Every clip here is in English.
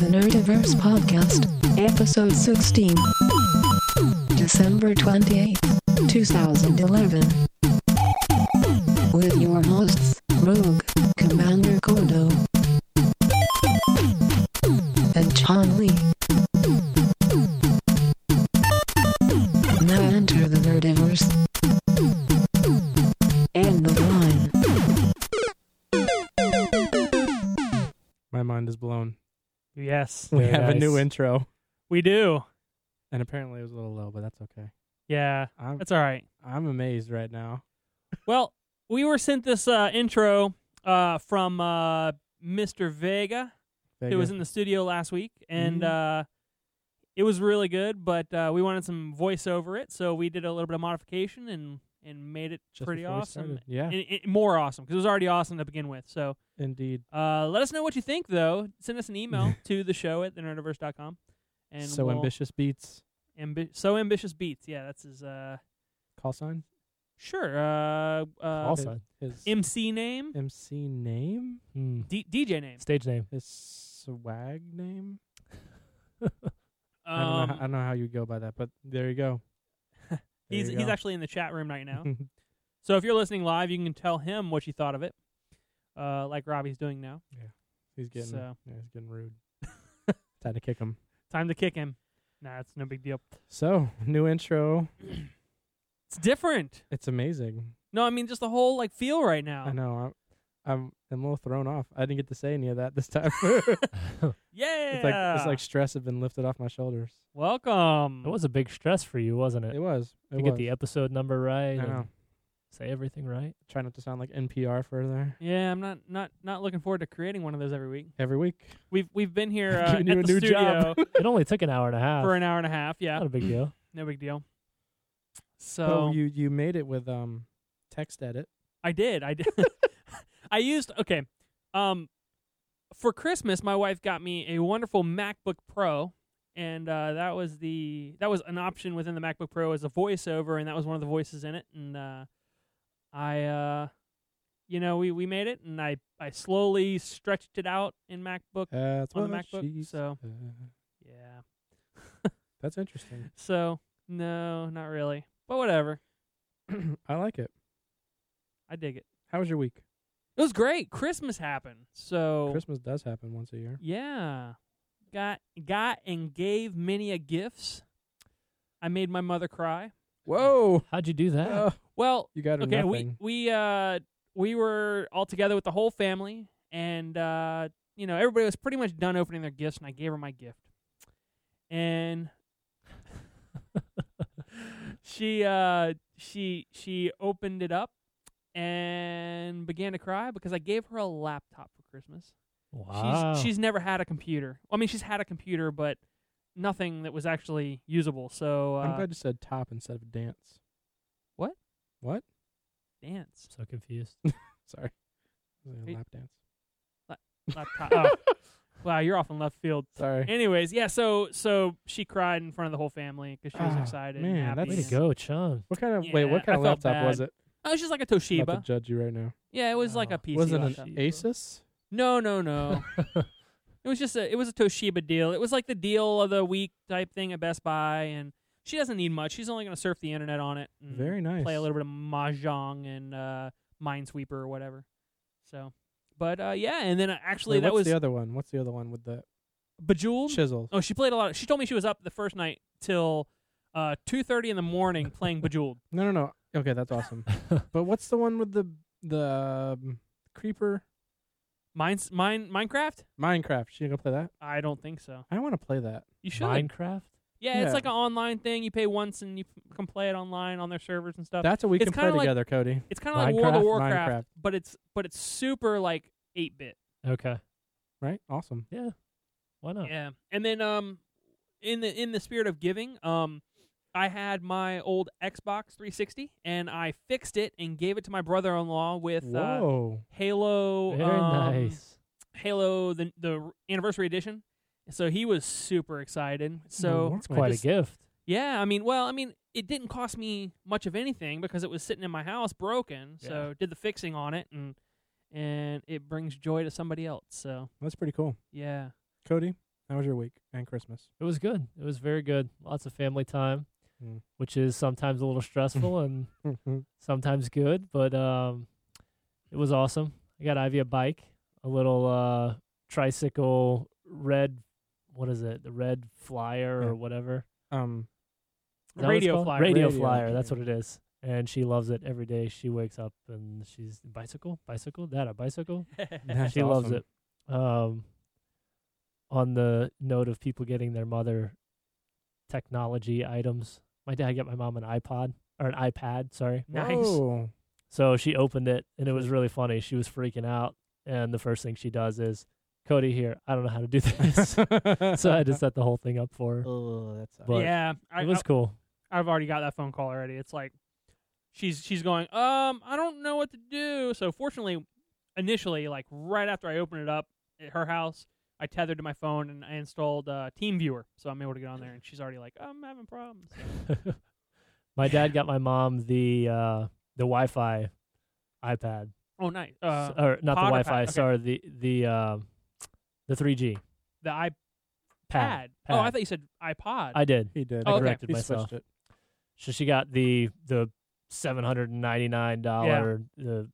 the Nerdiverse Podcast, Episode 16, December 28th, 2011. With your hosts, Rogue, Commander Kodo, and John Lee. Now enter the Nerdiverse. End of line. My mind is blown. Yes. We Very have a new nice. intro, We do. and apparently it was a little low, but that's okay. Yeah, I'm that's all right. I'm amazed right now. Well, we were sent this intro from Mr. Vega, who was in the studio last week, and it was really good, but we wanted some voice over it, so we did a little bit of modification and made it Just pretty before we awesome. started. Yeah, More awesome, because it was already awesome to begin with. So indeed. let us know what you think, though. Send us an email to the show at thenerdiverse.com. And So ambitious beats. So ambitious beats. Yeah, that's his. Call sign. Sure. Call sign. His MC name, MC name. DJ name. Stage name. His swag name. Um, I don't know how you go by that, but there you go. he's actually in the chat room right now. So if you're listening live, you can tell him what you thought of it, like Robbie's doing now. he's getting he's getting rude. Time to kick him. Time to kick him. Nah, it's no big deal. So new intro. It's different. It's amazing. No, I mean just the whole like feel right now. I know. I'm a little thrown off. I didn't get to say any of that this time. Yeah. It's like stress had been lifted off my shoulders. Welcome. It was a big stress for you, wasn't it? It was. To get the episode number right. I and know. Say everything right. Try not to sound like NPR further. Yeah, I'm not looking forward to creating one of those every week. Every week. We've been here Giving you at a the new studio job. It only took an hour and a half. for an hour and a half. Yeah, Not a big deal. no big deal. So Oh, you made it with text edit. I did. I used for Christmas my wife got me a wonderful MacBook Pro, and that was an option within the MacBook Pro as a voiceover, and that was one of the voices in it. And we made it, and I slowly stretched it out in MacBook That's on the what MacBook. she So said. yeah. That's interesting. So no, not really, but whatever. I like it. I dig it. How was your week? It was great. Christmas happened. So Christmas does happen once a year. yeah, got and gave many a gifts. I made my mother cry. Whoa! How'd you do that? Well, You got her okay, nothing. we were all together with the whole family, and everybody was pretty much done opening their gifts, and I gave her my gift, and she opened it up and began to cry because I gave her a laptop for Christmas. Wow. She's never had a computer. I mean, she's had a computer, but nothing that was actually usable. So I'm glad you said top instead of dance. What? What? Dance. So confused. Sorry. It was a Hey. lap dance. Laptop. Oh. Wow, you're off in left field. Sorry. Anyways, yeah, so she cried in front of the whole family because she was Ah, excited man, and happy. that's- Way to go, Chum. What kind of Yeah, what kind I of felt laptop was bad. it? Oh, it's just like a I'm about Toshiba. to judge you right now. Yeah, it was like a Oh. PC Was it laptop. an Asus? No. It was just a Toshiba deal. It was like the deal of the week type thing at Best Buy, and she doesn't need much. She's only going to surf the internet on it and Very nice. play a little bit of Mahjong and Minesweeper or whatever. So, but yeah, and then actually Wait, that what's was the other one? What's the other one with the Bejeweled. chisel? Oh, she played a lot. She told me she was up the first night till 2:30 in the morning playing Bejeweled. No. Okay, that's awesome. But what's the one with the creeper? Minecraft? Minecraft. She gonna play that? I don't think so. I want to play that. You should. Minecraft? Yeah, Yeah. it's like an online thing. You pay once and you can play it online on their servers and stuff. That's what we It's can play kinda like- together, Cody. It's kind of like World of Minecraft? Warcraft, Minecraft. but it's super like 8-bit. Okay. Right? Awesome. Yeah. Why not? Yeah. And then in the spirit of giving, I had my old Xbox 360 and I fixed it and gave it to my brother-in-law with Whoa. Halo. Very nice. Halo the anniversary edition. So he was super excited. So It's quite a gift. yeah, I mean, it didn't cost me much of anything because it was sitting in my house broken. So did the fixing on it and it brings joy to somebody else. So That's pretty cool. yeah. Cody, How was your week and Christmas? It was good. It was very good. Lots of family time, Mm. which is sometimes a little stressful and sometimes good, but it was awesome. I got Ivy a bike, a little tricycle red, what is it? The Red Flyer Yeah. or whatever. Um, Is that what it's Radio called? Flyer. Radio Radio, Flyer, that's yeah. what it is. And she loves it every day. She wakes up and she's bicycle? Dad, a bicycle? That's She loves awesome. it. On the note of people getting their mother technology items, my dad got my mom an iPad, sorry. Nice. Whoa. So she opened it, and it was really funny. She was freaking out, and the first thing she does is, Cody, here, I don't know how to do this. So I had to set the whole thing up for her. Oh, that's But yeah, It was cool. I've already got that phone call already. It's like she's going, I don't know what to do. So fortunately, initially, like right after I opened it up at her house, I tethered to my phone and I installed TeamViewer, so I'm able to get on there. And she's already like, I'm having problems. So. My dad got my mom the Wi-Fi iPad, Oh, nice. or not the pod or Wi-Fi. pad? Okay. Sorry, the 3G The iPad. pad. Oh, I thought you said iPod. I did. He did. I Oh, okay. corrected He myself. switched it. So she got the $799 the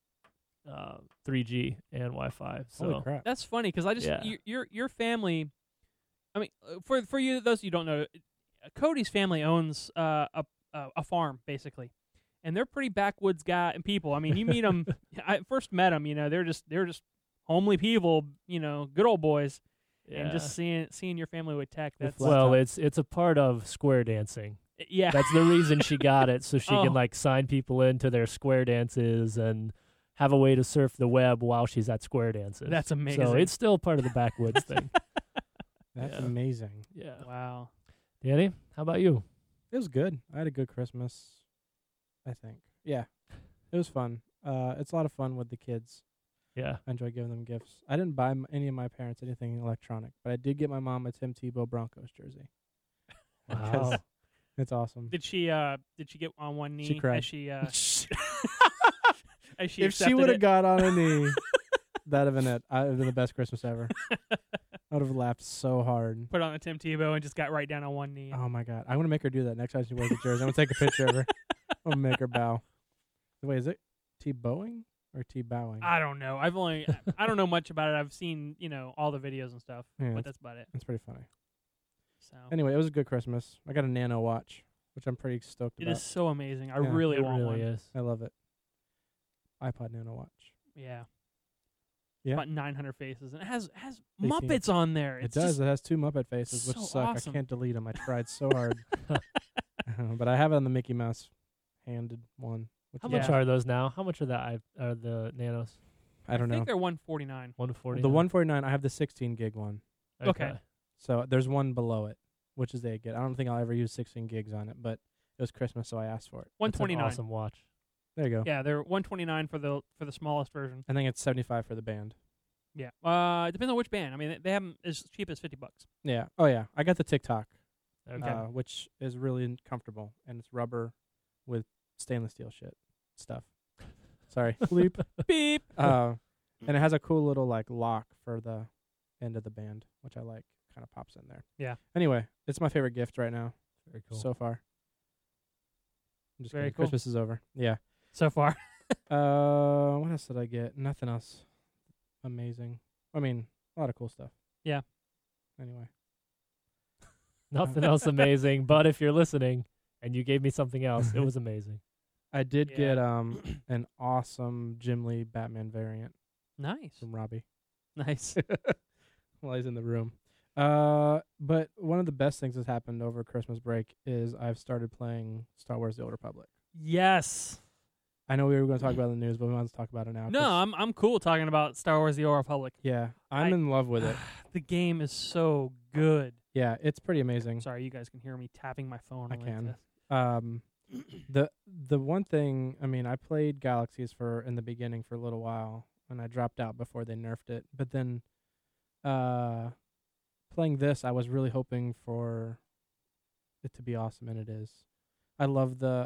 3G and Wi-Fi. So Holy crap. That's funny because I just Yeah. your family. I mean, for you, those you don't know, Cody's family owns a farm basically, and they're pretty backwoods guy and people. I mean, you meet them. I first met them. They're just homely people. Good old boys. yeah. And just seeing your family with tech. With That's laptop. well, it's a part of square dancing. yeah. That's the reason she got it, so she Oh. can like sign people into their square dances and have a way to surf the web while she's at square dances. That's amazing. So it's still part of the backwoods thing. That's Yeah. amazing. Yeah. wow. Danny, how about you? It was good. I had a good Christmas, I think. Yeah. It was fun. It's a lot of fun with the kids. Yeah. I enjoy giving them gifts. I didn't buy any of my parents anything electronic, but I did get my mom a Tim Tebow Broncos jersey. Wow. It's awesome. Did she get on one knee? She cried. As she as she If she accepted would have it? got on a knee, that'd have been it. I'd have been the best Christmas ever. I would have laughed so hard. Put on a Tim Tebow and just got right down on one knee. Oh my god! I'm gonna make her do that next time she wears the jersey. I'm gonna take a picture of her. I'm gonna make her bow. Wait, is it T-bowing or T-bowing? I don't know. I don't know much about it. I've seen, all the videos and stuff, Yeah, but that's about it. It's pretty funny. So Anyway, it was a good Christmas. I got a Nano watch, which I'm pretty stoked it about. is so amazing. I Yeah, really It want really one. is. I love it. iPod Nano watch. Yeah. Yeah. About 900 faces, and it has 18. Muppets on there. It It's does. just- It has two Muppet faces, which so suck. awesome. I can't delete them. I tried so hard, but I have it on the Mickey Mouse handed one. Which How is much Yeah. are those now? How much are the Nanos? I don't I know. think they're 149. 140. The 149. I have the 16 gig one. Okay. So there's one below it, which is the 8 gig. I don't think I'll ever use 16 gigs on it, but it was Christmas, so I asked for it. That's an 129. awesome watch. There you go. Yeah, they're 129 for the smallest version. I think it's 75 for the band. Yeah. It depends on which band. I mean, they have them as cheap as $50. Yeah. Oh yeah. I got the TikTok, Okay. which is really comfortable, and it's rubber with stainless steel stuff. Sorry. Bleep. Beep. And it has a cool little lock for the end of the band, which I like. Kind of pops in there. Yeah. Anyway, it's my favorite gift right now Very cool. so far. I'm just Very kidding. cool. Christmas is over. Yeah. So far. What else did I get? Nothing else amazing. I mean, a lot of cool stuff. Yeah. Anyway. Nothing else amazing, but if you're listening and you gave me something else, it was amazing. I did Yeah. get an awesome Jim Lee Batman variant Nice. from Robbie Nice. while he's in the room. But one of the best things that's happened over Christmas break is I've started playing Star Wars: The Old Republic. Yes. I know we were going to talk about it in the news, but we want to talk about it now. No, 'cause- I'm cool talking about Star Wars: The Old Republic. yeah, I'm I- in love with it. The game is so good. Yeah, it's pretty amazing. Sorry, you guys can hear me tapping my phone. I like can. this. The one thing, I mean, I played Galaxies in the beginning for a little while, and I dropped out before they nerfed it. But then, playing this, I was really hoping for it to be awesome, and it is. I love the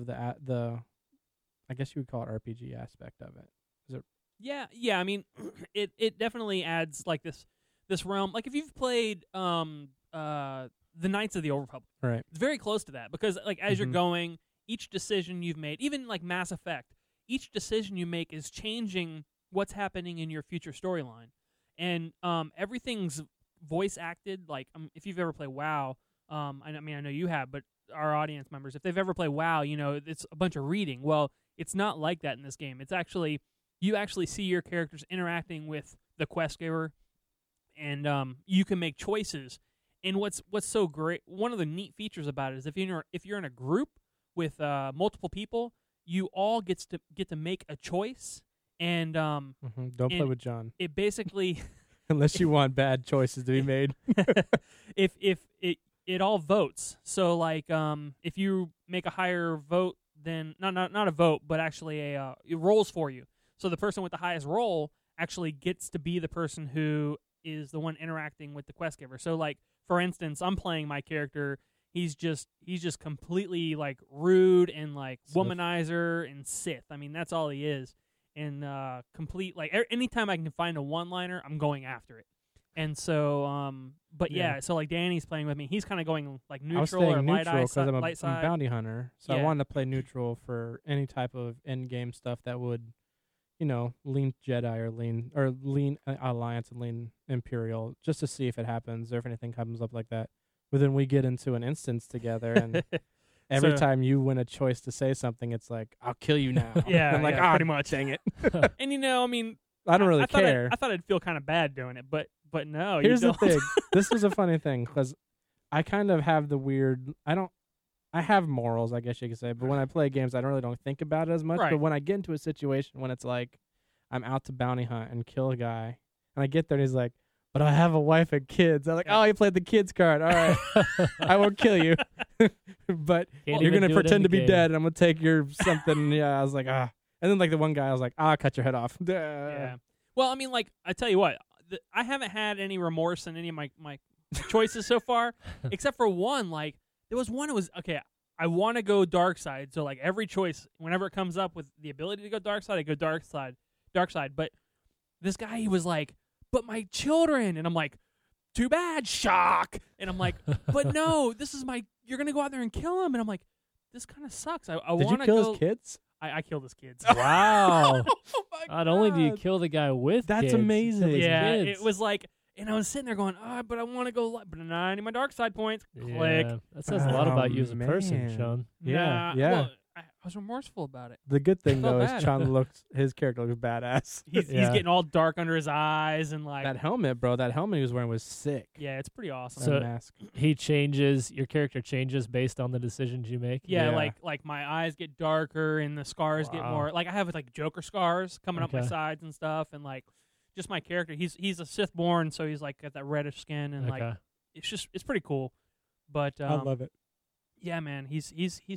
I guess you would call it RPG aspect of it. Yeah. I mean, it definitely adds like this this realm. Like if you've played the Knights of the Old Republic, Right. it's very close to that because like as you're Mhm. going, each decision you've made, even like Mass Effect, each decision you make is changing what's happening in your future storyline, and everything's voice acted. Like if you've ever played WoW, I know you have, but our audience members, if they've ever played WoW, it's a bunch of reading. Well, it's not like that in this game. It's actually you actually see your characters interacting with the quest giver, and you can make choices. And what's so great, one of the neat features about it is if you're in a group with multiple people, you all get to make a choice, and Don't play and with John it basically unless you want bad choices to be made. if it all votes. So like if you make a higher vote than not a vote, but actually it rolls for you. So the person with the highest roll actually gets to be the person who is the one interacting with the quest giver. So like for instance, I'm playing my character. He's just completely like rude and like Sith. womanizer and Sith. I mean that's all he is. And complete like anytime I can find a one-liner, I'm going after it. And so, but yeah, so like Danny's playing with me. He's kind of going like I was neutral or staying light neutral because I'm light a side. bounty hunter, so I Yeah. wanted to play neutral for any type of end game stuff that would, lean Jedi or lean Alliance and lean Imperial, just to see if it happens or if anything comes up like that. But then we get into an instance together, and every So- time you win a choice to say something, it's like, I'll kill you now. Yeah, I'm like, yeah, "Ah, pretty much." dang it. And I mean, I don't really I thought care. I thought I'd feel kind of bad doing it, but no. Here's you the don't. thing. This is a funny thing because I kind of have the weird. I have morals, I guess you could say, but when I play games, I don't think about it as much. Right. But when I get into a situation when it's like I'm out to bounty hunt and kill a guy, and I get there and he's like, "But I have a wife and kids." I'm like, Yeah. "Oh, you played the kids card. All right, I won't kill you, but Can't you're even gonna do it in pretend the to be game. dead, and I'm gonna take your something." Yeah, I was like, ah. And then like the one guy, I was like, "I'll cut your head off." Yeah. Well, I mean, like I tell you what, I haven't had any remorse in any of my choices so far, except for one. Like there was one. It was okay. I want to go dark side, so like every choice, whenever it comes up with the ability to go dark side, I go dark side. But this guy, he was like, "But my children," and I'm like, "Too bad, shock." And I'm like, "But no, this is my. You're gonna go out there and kill him," and I'm like, "This kind of sucks." I Did want you to kill go. his kids? I killed his kids. Wow. Oh my Not only do you God. kill the guy with That's kids, you kill amazing. his Yeah, kids. it was like, and I was sitting there going, but I want to go, but I need my dark side points. Click. Yeah, that says a lot about you as a person, man. Sean. Yeah, Nah, yeah. well, I was remorseful about it. The good thing Felt though bad. is his character looks badass. He's Yeah. getting all dark under his eyes and like, That helmet, bro. That helmet he was wearing was sick. yeah, it's pretty awesome. That So- mask. He changes, your character changes based on the decisions you make. yeah, yeah. like my eyes get darker and the scars get Wow. more. Like I have like Joker scars coming up my Okay. sides and stuff, and like just my character. He's a Sith born, so he's like got that reddish skin and like Okay. it's pretty cool. But I love it. yeah, man, he's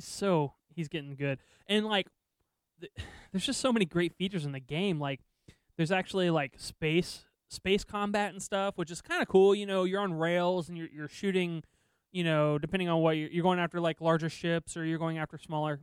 getting good, and like there's just so many great features in the game. Like there's actually like space combat and stuff, which is kind of cool. You're on rails and you're shooting. Depending on what you're going after, like larger ships or you're going after smaller.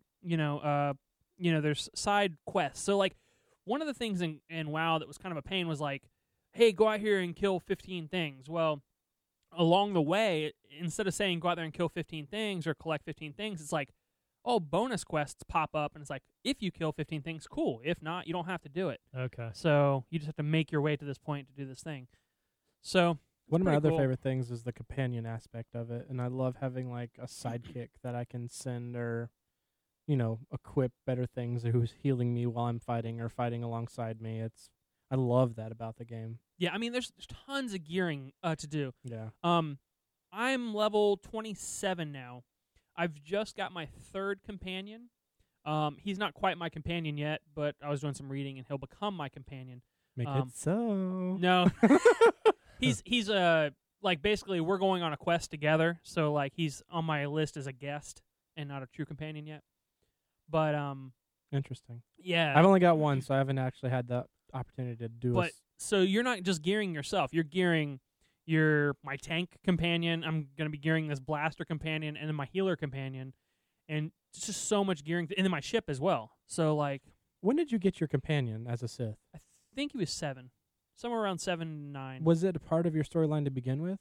There's side quests. So like one of the things in WoW that was kind of a pain was like, hey, go out here and kill 15 things. Well, along the way, instead of saying go out there and kill 15 things or collect 15 things, it's like, oh, bonus quests pop up, and it's like, if you kill 15 things, cool. If not, you don't have to do it. Okay. So you just have to make your way to this point to do this thing. So One of my pretty other cool. favorite things is the companion aspect of it, and I love having like a sidekick that I can send or, equip better things who's healing me while I'm fighting or fighting alongside me. I love that about the game. yeah, I mean, there's tons of gearing to do. Yeah. I'm level 27 now. I've just got my third companion. He's not quite my companion yet, but I was doing some reading, and he'll become my companion. Make Um, it so. No, he's like basically we're going on a quest together. So like he's on my list as a guest and not a true companion yet. But Interesting. yeah. I've only got one, so I haven't actually had the opportunity to do But so you're not just gearing yourself. You're gearing my tank companion. I'm gonna be gearing this blaster companion and then my healer companion, and it's just so much gearing, and then my ship as well. So like When did you get your companion as a Sith? I think he was 7. somewhere around 7, 9. Was it a part of your storyline to begin with?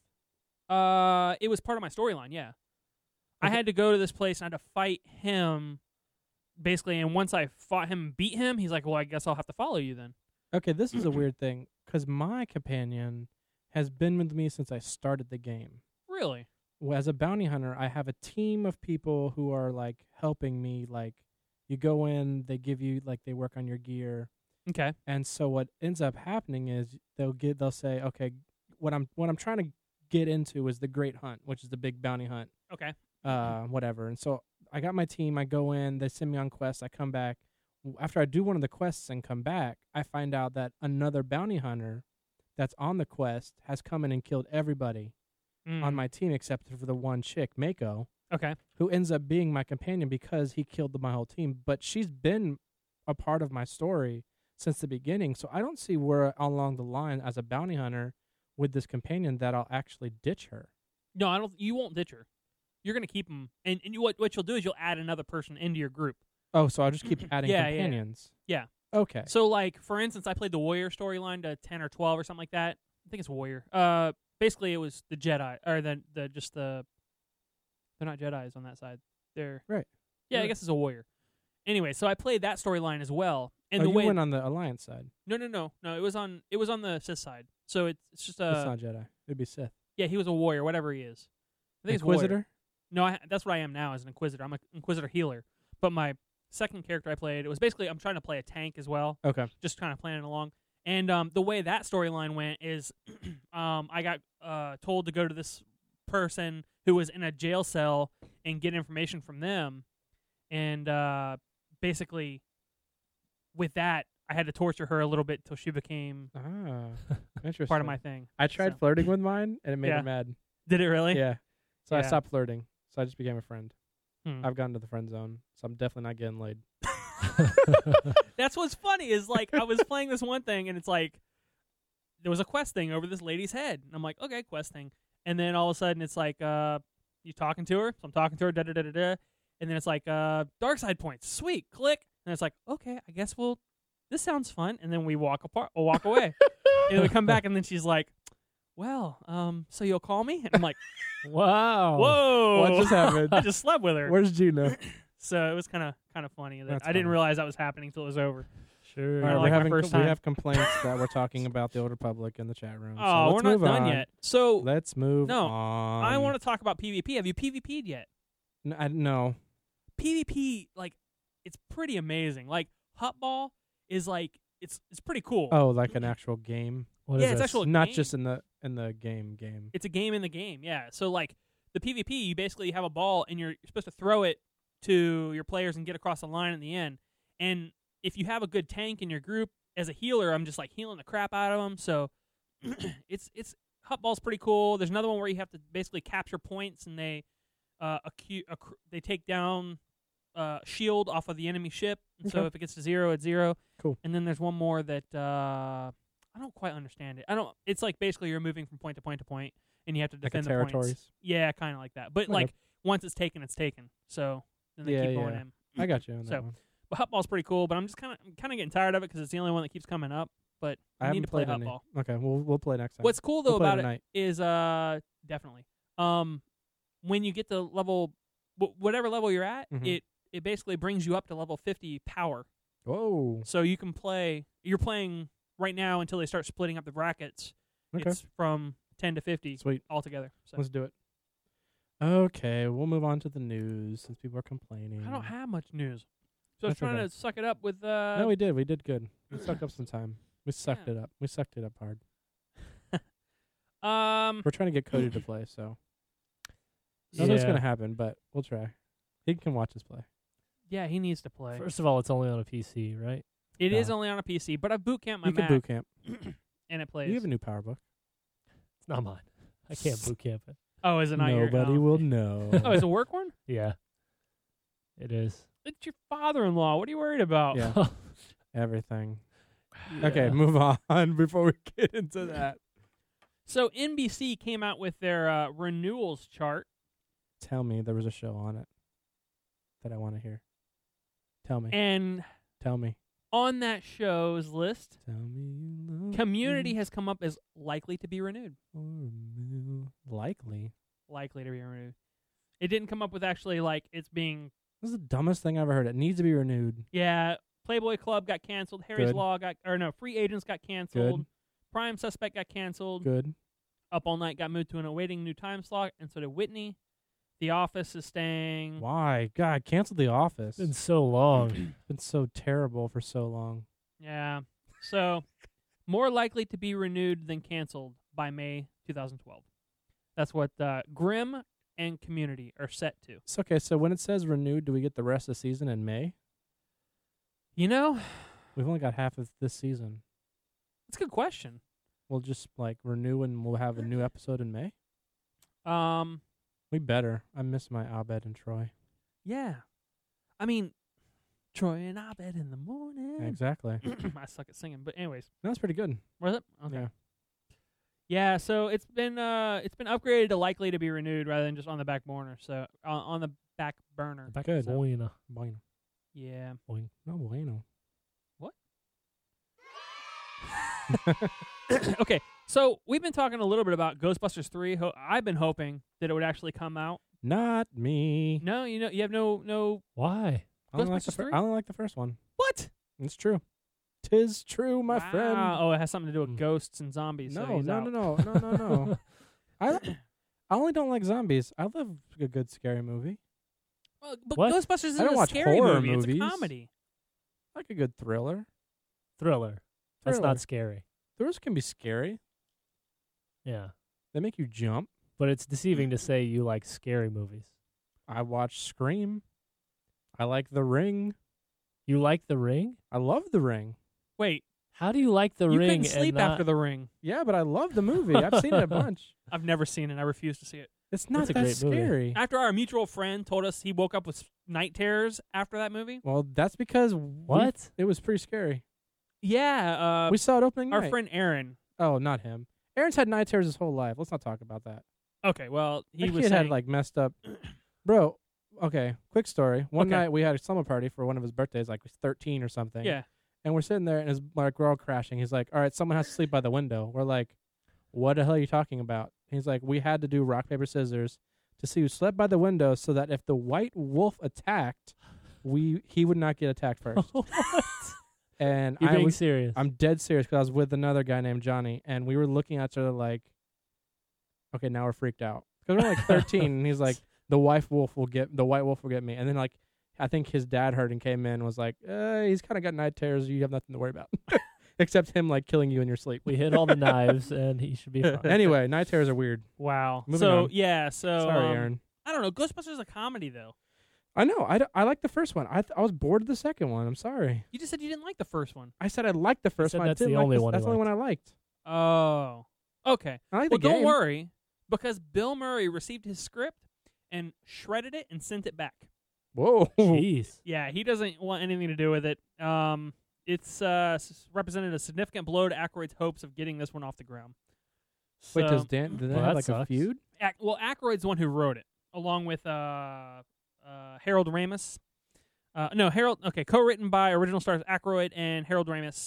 It was part of my storyline. Yeah, I Okay. had to go to this place and I had to fight him, basically. And once I fought him, and beat him, he's like, "Well, I guess I'll have to follow you then." Okay, this is a weird thing because my companion has been with me since I started the game. Really? Well, as a bounty hunter, I have a team of people who are like helping me. Like, you go in, they give you like they work on your gear, Okay. and so what ends up happening is they'll say, okay, what I'm trying to get into is the Great Hunt, which is the big bounty hunt. Okay. Whatever. And so I got my team. I go in. They send me on quests. I come back. After I do one of the quests and come back, I find out that another bounty hunter that's on the quest has come in and killed everybody on my team except for the one chick, Mako, Okay. who ends up being my companion because he killed my whole team. But she's been a part of my story since the beginning. So I don't see where along the line as a bounty hunter with this companion that I'll actually ditch her. No, I don't. You won't ditch her. You're gonna keep them, and what you'll do is you'll add another person into your group. Oh, so I'll just keep adding Yeah, yeah. companions. Yeah. Okay. So, like, for instance, I played the Warrior storyline to 10 or 12 or something like that. I think it's Warrior. Basically, it was the Jedi, or they're not Jedis on that side. They're Right. Yeah, I Right. guess it's a Warrior. Anyway, so I played that storyline as well. And Oh, the you way went on the Alliance side. no, it was on the Sith side. So it's just It's not Jedi. It'd be Sith. yeah, he was a warrior, whatever he is. I think it's warrior. Inquisitor? No, that's what I am now as an Inquisitor. I'm an Inquisitor healer. But my second character I played, it was basically I'm trying to play a tank as well, Okay. just kind of playing it along. And the way that storyline went is I got told to go to this person who was in a jail cell and get information from them. And basically, with that, I had to torture her a little bit till she became Ah, interesting. part of my thing. I tried so. flirting with mine, and it made Yeah. her mad. Did it really? Yeah. So I Yeah. stopped flirting. So I just became a friend. Hmm. I've gotten to the friend zone, so I'm definitely not getting laid. That's what's funny is like I was playing this one thing and it's like there was a quest thing over this lady's head. And I'm like, okay, quest thing. And then all of a sudden it's like, you talking to her? So I'm talking to her, da da da da da. And then it's like, dark side points. Sweet, click. And it's like, okay, I guess this sounds fun. And then we walk away. And we come back and then she's like, well, so you'll call me? And I'm like, Wow. whoa. What just happened? I just slept with her. Where's Gina? So it was kind of funny that That's I didn't funny. realize that was happening until it was over. Sure. All right, like my first we time. have complaints that we're talking about the Old Republic in the chat room. Oh, so we're let's not move done on. yet. So Let's move No, on. I want to talk about PvP. Have you PvP'd yet? No. PvP, like, it's pretty amazing. Like, Hutball is like it's pretty cool. Oh, like an actual game, What yeah, is it's this? actual a not game. just in the game. It's a game in the game, yeah. So like the PvP, you basically have a ball and you're supposed to throw it to your players and get across the line in the end. And if you have a good tank in your group, as a healer, I'm just like healing the crap out of them. So it's Hutball's pretty cool. There's another one where you have to basically capture points and they they take down shield off of the enemy ship. And so Okay. if it gets to 0, it's 0. Cool. And then there's one more that I don't quite understand it. It's like basically you're moving from point to point to point, and you have to Like a defend the territories. points. Yeah, kind of like that. But Okay. like once it's taken, it's taken. So then they Yeah, keep going yeah. in. I got you on that So, one. But Hutball's pretty cool. But I'm just kind of getting tired of it because it's the only one that keeps coming up. But I I need haven't to play played any. Hutball. Okay, we'll play next time. What's cool though We'll play about it tonight. is definitely when you get to level whatever level you're at, Mhm. it basically brings you up to level 50 power. Whoa. So you can play. You're playing right now until they start splitting up the brackets. Okay. It's from 10 to 50 Sweet. altogether. So Let's do it. Okay, we'll move on to the news since people are complaining. I don't have much news. So I was That's trying okay. to suck it up with. No, we did. We did good. We sucked up some time. We sucked Yeah. it up. We sucked it up hard. um. We're trying to get Cody to play, so nothing's Yeah. gonna happen, but we'll try. He can watch us play. Yeah, he needs to play. First of all, it's only on a PC, right? It is Yeah. only on a PC, but I boot camp my You can Mac boot camp. and it plays. You have a new power book. It's not mine. I can't boot camp it. Oh, is it not your? Nobody oh. will know. Oh, is it a work one? Yeah. It is. It's your father-in-law. What are you worried about? Yeah. Everything. Yeah. Okay, move on before we get into that. So NBC came out with their renewals chart. Tell me there was a show on it that I want to hear. Tell me. And Tell me. on that show's list, Tell me you love Community me has come up as likely to be renewed. for me. Likely. Likely to be renewed. It didn't come up with actually like it's being. This is the dumbest thing I've ever heard. It needs to be renewed. Yeah, Playboy Club got canceled. Harry's Good. Law Free Agents got canceled. Good. Prime Suspect got canceled. Good. Up All Night got moved to an awaiting new time slot, and so did Whitney. The Office is staying. Why? God, cancel The Office. It's been so long. It's been so terrible for so long. Yeah. So, more likely to be renewed than canceled by May 2012. That's what Grimm and Community are set to. It's okay, so when it says renewed, do we get the rest of the season in May? You know, We've only got half of this season. it's a good question. We'll just like renew and we'll have a new episode in May? We better. I miss my Abed and Troy. Yeah. I mean, Troy and Abed in the morning. Exactly. I suck at singing, but anyways, That's pretty good. was it? Okay. Yeah. Yeah, so it's been upgraded to likely to be renewed rather than just on the back burner. So on the back burner. Good. Bueno. Bueno. Yeah. Bueno. No bueno. Okay, so we've been talking a little bit about Ghostbusters 3. I've been hoping that it would actually come out. Not me. No, you have no. Why? I don't like Ghostbusters 3? I don't like the first one. What? It's true. 'Tis true, my Wow. friend. Oh, it has something to do with ghosts and zombies. so No, he's no, out. no. I only don't like zombies. I love a good scary movie. Well, but What? Ghostbusters isn't I don't a watch scary horror movie. movies. It's a comedy. I like a good thriller. Thriller. That's Thriller. not scary. Thrillers can be scary. Yeah. They make you jump. But it's deceiving to say you like scary movies. I watch Scream. I like The Ring. You like The Ring? I love The Ring. Wait, How do you like The you Ring? couldn't sleep and not, after The Ring. Yeah, but I love the movie. I've seen it a bunch. I've never seen it. I refuse to see it. It's not It's a that great movie. scary. After our mutual friend told us he woke up with night terrors after that movie. Well, that's because What? it was pretty scary. Yeah, We saw it opening our night. friend Aaron. Oh, not him. Aaron's had night terrors his whole life. Let's not talk about that. Okay, well, he That was kid saying, had like messed up. Bro, okay, quick story. One Okay. night we had a slumber party for one of his birthdays, like he was 13 or something. yeah. And we're sitting there, and we're all crashing. He's like, all right, someone has to sleep by the window. We're like, what the hell are you talking about? He's like, we had to do rock, paper, scissors to see who slept by the window so that if the white wolf attacked, he would not get attacked first. And You're being serious. I'm dead serious because I was with another guy named Johnny, and we were looking at each other like, okay, now we're freaked out. Because we're like 13, and he's like, the white wolf will get me. And then like, I think his dad heard and came in and was like, he's kind of got night terrors. You have nothing to worry about. Except him like killing you in your sleep. We hit all the knives, and he should be fine. Anyway, night terrors are weird. Wow. Moving on. So Sorry, Aaron. I don't know. Ghostbusters is a comedy though. I know. I like the first one. I was bored of the second one. I'm sorry. You just said you didn't like the first one. I said I liked the first said one. that's I didn't the like only this- one That's you the only one I liked. Oh. Okay. I like Well, the game. don't worry, because Bill Murray received his script and shredded it and sent it back. Whoa. Jeez. Yeah, he doesn't want anything to do with it. It's represented a significant blow to Aykroyd's hopes of getting this one off the ground. So, Wait, did they Well, have that like a sucks. feud? Aykroyd's the one who wrote it, along with Harold Ramis. Co-written by original stars Aykroyd and Harold Ramis.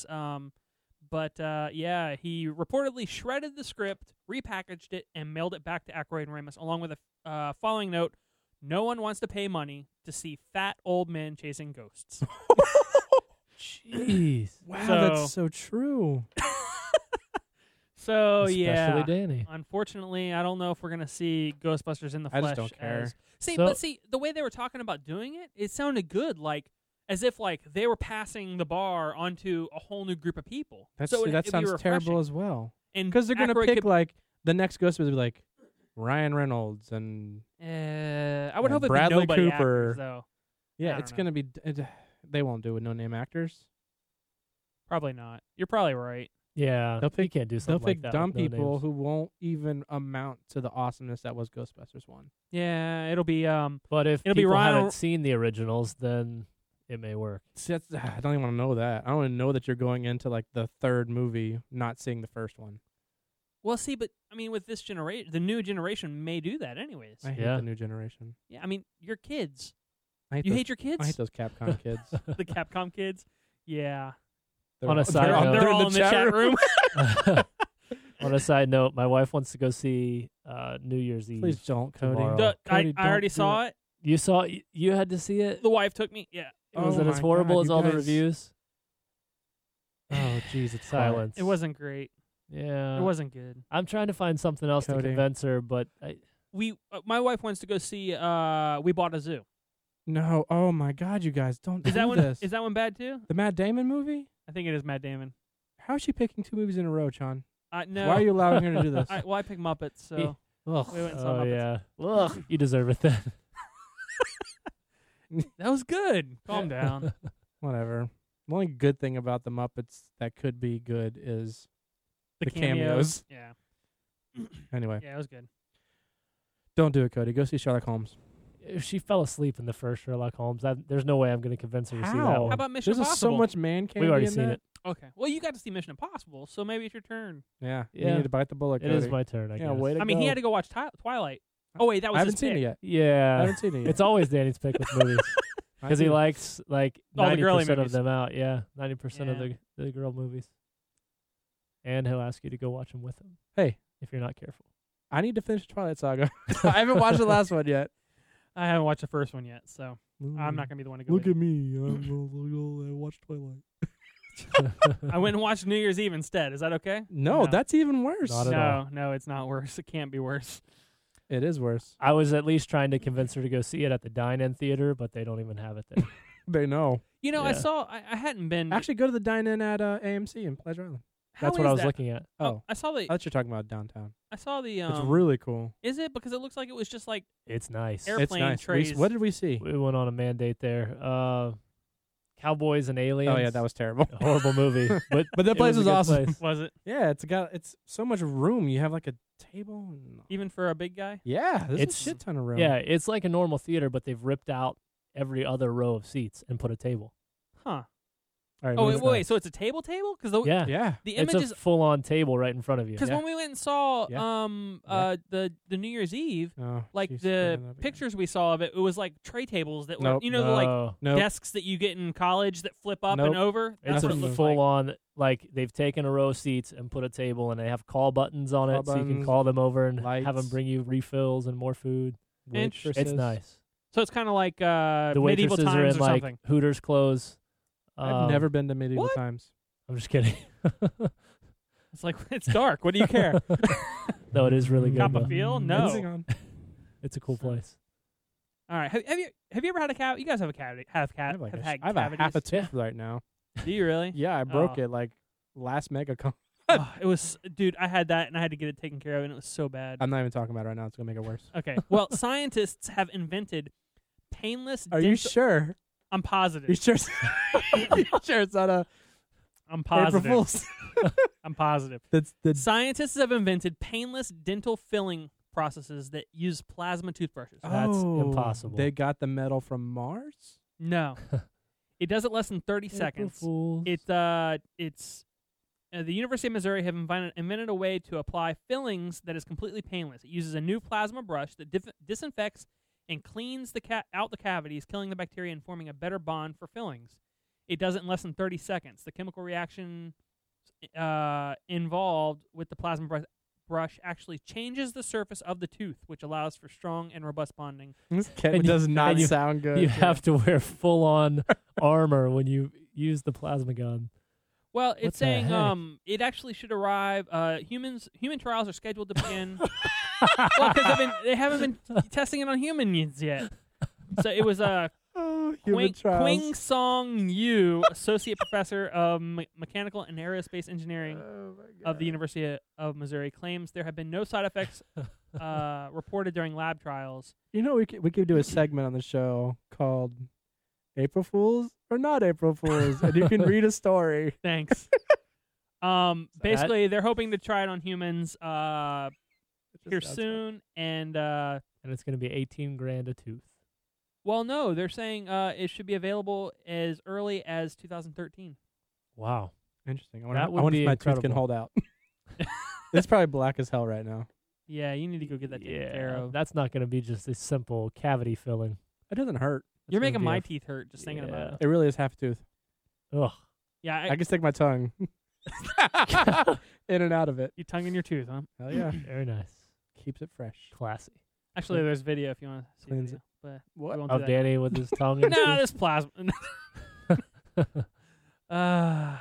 But he reportedly shredded the script, repackaged it, and mailed it back to Aykroyd and Ramis, along with a following note: "No one wants to pay money to see fat old men chasing ghosts." Jeez. Wow, So- that's so true. So Especially yeah, Danny. unfortunately, I don't know if we're gonna see Ghostbusters in the I flesh. just don't care. See, the way they were talking about doing it, it sounded good, like as if like they were passing the bar onto a whole new group of people. That it'd be sounds refreshing. terrible as well. And Because they're gonna Aykroyd pick could- like the next Ghostbusters will be like Ryan Reynolds and I would Yeah, hope it'd Bradley be nobody Cooper. actors, though. I yeah, don't it's know. gonna be. They won't do it with no name actors. Probably not. You're probably right. Yeah. They'll you pick- can't do They'll something like pick that. dumb with no people names. who won't even amount to the awesomeness that was Ghostbusters 1. Yeah, it'll be But if it'll be people Ryan- haven't seen the originals, then it may work. See, I don't even want to know that. I don't want to know that you're going into like the third movie not seeing the first one. well. See, but I mean, with this generation, the new generation may do that anyways. I hate Yeah. the new generation. Yeah, I mean, your kids. I hate You those, hate your kids. I hate those Capcom kids. The Capcom kids. Yeah. On a side note- They're all in the chat room. On a side note, my wife wants to go see New Year's Eve. Please don't, Cody. tomorrow. Cody, I already don't do saw it. You saw? You had to see it. The wife took me. Yeah. Was Oh it as my horrible God, as you all the guys- reviews? Oh, jeez, it's Silence. It wasn't great. Yeah. It wasn't good. I'm trying to find something else to Cody. convince her, but My wife wants to go see We Bought a Zoo. No, oh my God, you guys don't Is do that one this. is that one bad too? The Matt Damon movie? I think it is Matt Damon. How is she picking 2 movies in a row, Sean? No. Why are you allowing her to do this? I picked Muppets, so Ugh. we went and saw oh Muppets. yeah, ugh, you deserve it then. That was good. Calm down. Whatever. The only good thing about the Muppets that could be good is The cameos. Yeah. Anyway. Yeah, it was good. Don't do it, Cody. Go see Sherlock Holmes. If she fell asleep in the first Sherlock Holmes, there's no way I'm going to convince her to see that How? one. How about Mission There's Impossible? so much man candy. We've already in seen that. it. Okay. Well, you got to see Mission Impossible, so maybe it's your turn. Yeah. Yeah. You need to bite the bullet, It Cody. is my turn, I Yeah, guess. way to I mean, go. he had to go watch Twilight. Oh wait, that was I haven't his seen pick. it yet. I Yeah, haven't seen it yet. it's always Danny's pick with movies I because he do. likes like All the girly 90% of movies. them out. Yeah, 90% of Yeah. the girl movies, and he'll ask you to go watch them with him. Hey. if you're not careful. I need to finish Twilight Saga. I haven't watched the last one yet. I haven't watched the first one yet, so I'm not gonna be the one to go. Look with at me. I watched Twilight. it. I went and watched New Year's Eve instead. Is that okay? No, No. that's even worse. Not at all. No, it's not worse. It can't be worse. It is worse. I was at least trying to convince her to go see it at the Dine-In Theater, but they don't even have it there. They know. You know, I Yeah. saw. I hadn't been. Actually, go to the dine-in at AMC in Pleasure Island. how That's what is I was that? looking at. Oh, I saw the. I thought you're talking about downtown. I saw the. It's really cool. Is it because it looks like it was just like It's nice. Air- It's Airplane nice. trays. What did we see? We went on a mandate there. Cowboys and Aliens. Oh yeah, that was terrible. a horrible movie, but But that it place was was a good awesome. place. was it Yeah, it's so much room. You have like a table. And, even for a big guy? yeah, there's It's- a shit ton of room. Yeah, it's like a normal theater, but they've ripped out every other row of seats and put a table. Huh. All right, Oh what's wait. next? So it's a table? Because the Yeah, Yeah. the it's images. a full-on table right in front of you. Because Yeah. when we went and saw Yeah. the New Year's Eve, Oh, like she's the bringing it up again. pictures we saw of it, it was like tray tables that were Nope. the like No. Nope. desks that you get in college that flip up Nope. and over. That's It's what a it looked full like. on, like they've taken a row of seats and put a table, and they have call buttons on Call it, so you can buttons, call them over and have lights. them bring you refills and more food. Interesting. It's nice. So it's kind of like The medieval waitresses are times in or like something. Hooters clothes. I've never been to medieval what? times. I'm just kidding. It's like it's dark. What do you care? No, it is really good. Cop a though. feel? No. Moving on. It's a cool place. All right. Have you ever had a cavity? You guys have a cavity? I have, Have like had I have cavities? a half a Yeah. tooth right now. Do you really? Yeah, I broke Oh. it like last MegaCon. Oh, it was, dude. I had that and I had to get it taken care of, and it was so bad. I'm not even talking about it right now. It's gonna make it worse. Okay. Well, scientists have invented painless. Are you dental- sure? I'm positive. You sure? You sure it's not a I'm April positive. Fool's? I'm positive. That's the Scientists have invented painless dental filling processes that use plasma toothbrushes. That's impossible. They got the metal from Mars. No, it does it less than 30 April seconds. Fools. It's the University of Missouri have invented a way to apply fillings that is completely painless. It uses a new plasma brush that disinfects and cleans out the cavities, killing the bacteria and forming a better bond for fillings. It does it in less than 30 seconds. The chemical reaction involved with the plasma brush actually changes the surface of the tooth, which allows for strong and robust bonding. It And does you- not and you- sound good. you have to wear full-on armor when you use the plasma gun. Well, What it's the saying heck? it actually should arrive. Human trials are scheduled to begin. Well, because they haven't been testing it on humans yet. So it was human trials. Quing Song Yu, associate professor of mechanical and aerospace engineering Oh of the University of Missouri, claims there have been no side effects reported during lab trials. You know, we could do a segment on the show called April Fools or Not April Fools, and you can read a story. Thanks. Basically, they're hoping to try it on humans here sounds soon, and And it's going to be $18,000 a tooth. well, no, they're saying it should be available as early as 2013. Wow. Interesting. I That wonder, would I wonder be if my tooth can incredible. hold out. It's probably black as hell right now. Yeah, you need to go get that taken care Yeah, of. that's not going to be just a simple cavity filling. It doesn't hurt. You're gonna making be my a- teeth hurt just thinking Yeah. about it. It really is half a tooth. Ugh. Yeah, I can stick my tongue in and out of it. you tongue in your tooth, huh? Hell yeah. Very nice. Keeps it fresh. Classy. Actually, there's video if you want to see Cleans video. But What? we won't do Of that. Danny with his tongue. and No, teeth? this plasma. Yeah,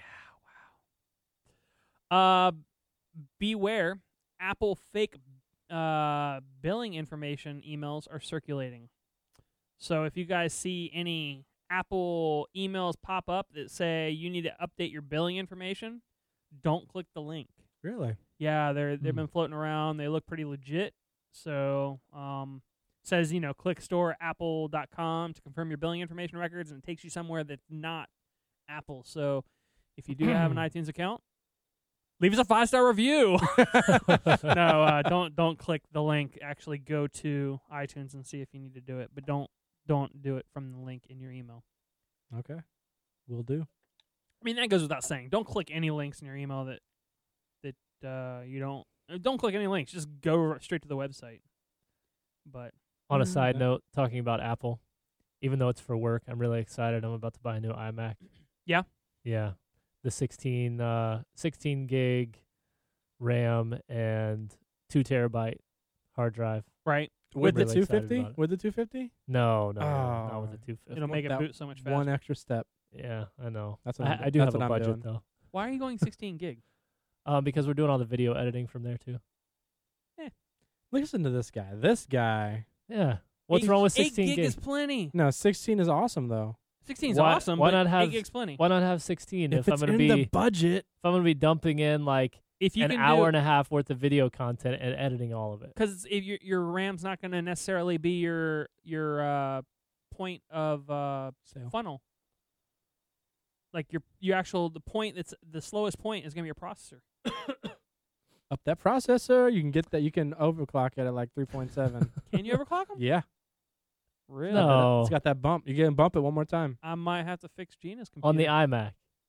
wow. Beware, Apple fake billing information emails are circulating. So if you guys see any Apple emails pop up that say you need to update your billing information, don't click the link. Really? Yeah, they've been floating around. They look pretty legit. So says, click store apple.com to confirm your billing information records, and it takes you somewhere that's not Apple. So if you do have an iTunes account, leave us a 5-star review. No, don't click the link. Actually go to iTunes and see if you need to do it, but don't do it from the link in your email. Okay. Will do. I mean, that goes without saying. Don't click any links in your email that you don't click any links. Just go straight to the website. But On a side Okay. note, talking about Apple, even though it's for work, I'm really excited. I'm about to buy a new iMac. Yeah? Yeah. The 16 gig RAM and 2 terabyte hard drive. right, With Really the excited 250? about it. With the 250? No, not with the Oh. 250. it'll make it that boot so much faster. One extra step. Yeah, I know. That's what I'm I do that's have a what I'm budget doing. though. Why are you going 16 gig? Because we're doing all the video editing from there too. Listen to this guy. This guy. Yeah. What's wrong with 16 8 gig gig? is plenty. No, 16 is awesome though. 16 is Why- awesome, why but not have- 8 gig's plenty. Why not have 16 If I'm it's gonna in be the budget. if I'm gonna be dumping in like If you an can hour and a half worth of video content and editing all of it? because if your RAM's not going to necessarily be your point of Sale. funnel. Like the point that's the slowest point is going to be your processor. Up that processor, you can get that. You can overclock it at like 3.7. Can you overclock them? Yeah. Really? No. It's got that bump. You can bump it one more time. I might have to fix Gina's computer. On the iMac.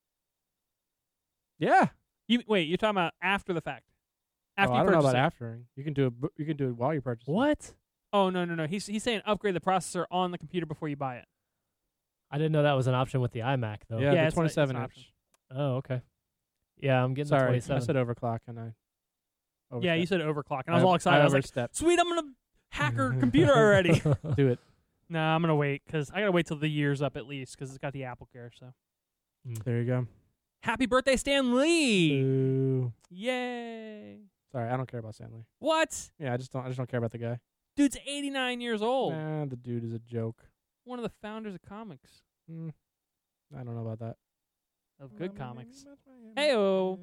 Yeah. Wait, you're talking about after the fact? After I you don't know purchase about it. after. You can do it. You can do it while you purchase. What? Oh no. He's saying upgrade the processor on the computer before you buy it. I didn't know that was an option with the iMac though. Yeah, Yeah, the it's an 27 option. inch. Oh, okay. Yeah, I'm getting the Sorry, I 27. said overclock and I. Yeah, you overstepped. said overclock, and I was all excited. I was like, overstepped. "Sweet, I'm gonna hack her computer already." Do it. No, I'm gonna wait because I gotta wait till the year's up at least because it's got the Apple Care. So There you go. happy birthday, Stan Lee! Ooh. Yay! Sorry, I don't care about Stanley. What? Yeah, I just don't care about the guy. Dude's 89 years old. Nah, the dude is a joke. One of the founders of comics, Mm, I don't know about that. of good comics. Heyo.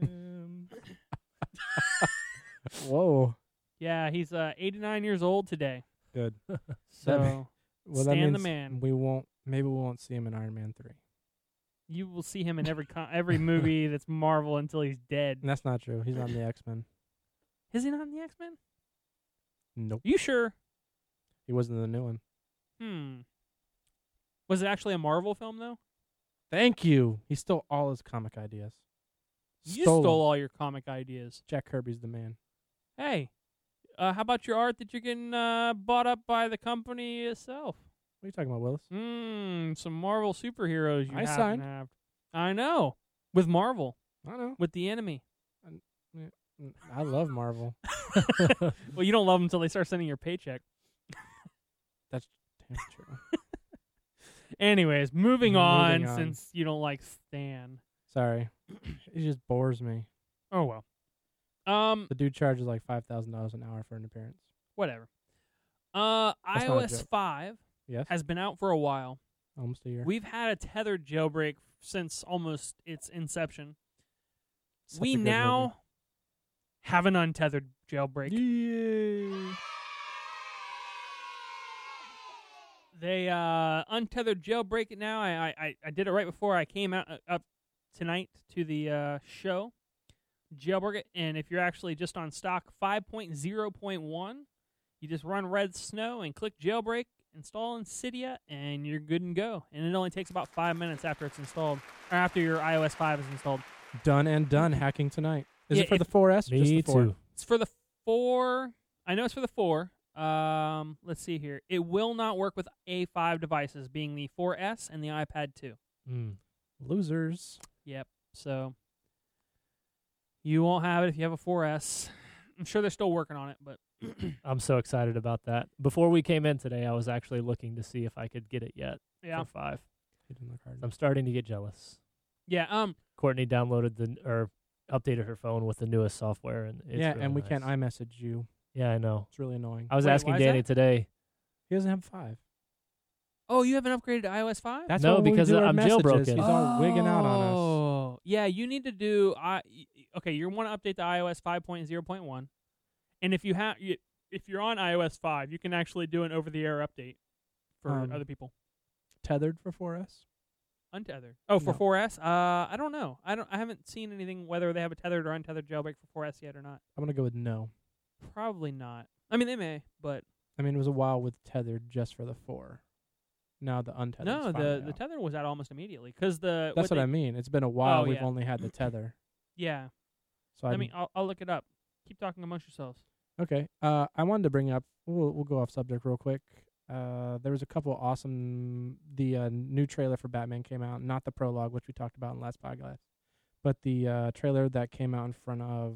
Whoa. Yeah, he's 89 years old today. Good. So Well, that Stan the means man. Maybe we won't see him in Iron Man 3. You will see him in every movie that's Marvel until he's dead. And that's not true. He's not in the X-Men. Is he not in the X-Men? Nope. You sure? He wasn't in the new one. Was it actually a Marvel film though? Thank you. He stole all his comic ideas. You stole all your comic ideas. Jack Kirby's the man. Hey, how about your art that you're getting bought up by the company itself? What are you talking about, Willis? Some Marvel superheroes you I haven't signed. have. I know. With Marvel, I don't know. with the enemy. I love Marvel. Well, you don't love them until they start sending your paycheck. That's damn true. Anyways, moving on, Moving on. since you don't like Stan. Sorry. He just bores me. Oh well. The dude charges like $5,000 an hour for an appearance. Whatever. not a iOS joke. 5 Yes. has been out for a while. Almost a year. We've had a tethered jailbreak since almost its inception. Such We a good now have an untethered jailbreak. movie. Yay. They untethered jailbreak it now. I did it right before I came out up tonight to the show. Jailbreak it, and if you're actually just on stock 5.0.1, you just run Red Snow and click jailbreak, install Insidia, and you're good and go. And it only takes about 5 minutes after it's installed, or after your iOS 5 is installed. Done and done hacking tonight. Is Yeah, it for the 4S or just Me the 4? too. It's for the 4. I know it's for the 4. Let's see here. It will not work with A5 devices, being the 4S and the iPad 2. Mm. Losers. Yep. So you won't have it if you have a 4S. I'm sure they're still working on it, but I'm so excited about that. Before we came in today, I was actually looking to see if I could get it yet yeah. for 5. Hit in the card. I'm starting to get jealous. Yeah. Courtney downloaded or updated her phone with the newest software, and it's really and we nice. can't iMessage you. Yeah, I know. It's really annoying. I was Wait, asking why is Danny that? today. He doesn't have 5. Oh, you haven't upgraded to iOS 5? That's No, what because we do our I'm messages. jailbroken. He's all wigging out on us. Oh, yeah. You need to do. Okay, you want to update to iOS 5.0.1, and if you're on iOS 5, you can actually do an over-the-air update for other people. Tethered for 4S. Untethered. Oh, for No. 4S? I don't know. I haven't seen anything whether they have a tethered or untethered jailbreak for 4S yet or not. I'm gonna go with no. Probably not. I mean, they may, but I mean, it was a while with tethered just for the 4. Now the untethered. no. The tether was out almost immediately because That's what I mean. It's been a while. Oh, We've yeah. only had the tether. Yeah. So I mean, I'll look it up. Keep talking amongst yourselves. okay. I wanted to bring up. We'll go off subject real quick. There was a couple awesome. The new trailer for Batman came out. Not the prologue, which we talked about in the last podcast, but the trailer that came out in front of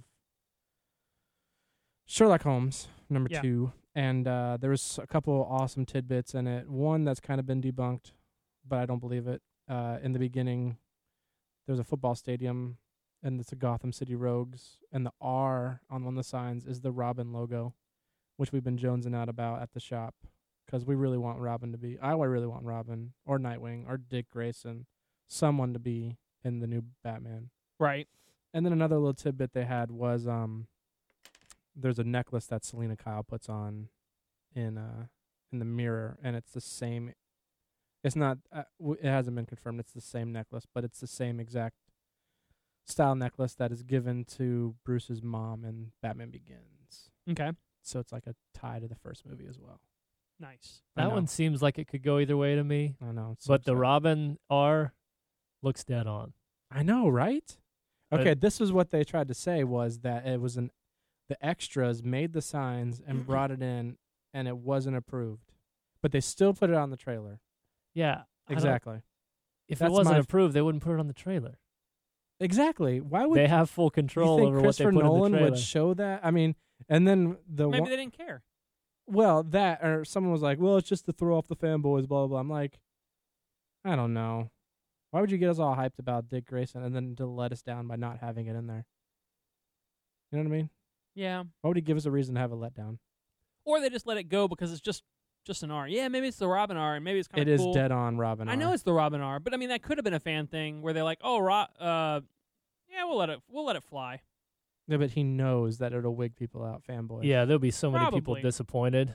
Sherlock Holmes number Yeah. 2, and there was a couple awesome tidbits in it. One that's kind of been debunked, but I don't believe it. In the beginning, there's a football stadium, and it's a Gotham City Rogues, and the R on one of the signs is the Robin logo, which we've been jonesing out about at the shop because we really want Robin to be. I really want Robin or Nightwing or Dick Grayson, someone to be in the new Batman. Right. And then another little tidbit they had was there's a necklace that Selena Kyle puts on in the mirror, and it's the same. It's not. It hasn't been confirmed. It's the same necklace, but it's the same exact style necklace that is given to Bruce's mom in Batman Begins. Okay. So it's like a tie to the first movie as well. Nice. I That know. one seems like it could go either way to me, I know. it's so but the upsetting. Robin R looks dead on. I know, right? But- Okay, this is what they tried to say was that it was the extras made the signs and brought it in, and it wasn't approved, but they still put it on the trailer. Yeah, I don't- Exactly. If That's it wasn't my- approved, they wouldn't put it on the trailer. Exactly. Why would They have full you control think over Christopher what they put Nolan in the trailer. would show that? I mean, and then the Maybe one, they didn't care. well, that or someone was like, "Well, it's just to throw off the fanboys." Blah blah blah. I'm like, I don't know. Why would you get us all hyped about Dick Grayson and then to let us down by not having it in there? You know what I mean? Yeah. Why would he give us a reason to have a letdown? Or they just let it go because it's just an R. Yeah, maybe it's the Robin R, and maybe it's kind It of is cool. dead on Robin. I know it's the Robin R, but I mean that could have been a fan thing where they're like, "Oh, yeah, we'll let it fly." Yeah, but he knows that it'll wig people out, fanboys. Yeah, there'll be so many people Probably. disappointed.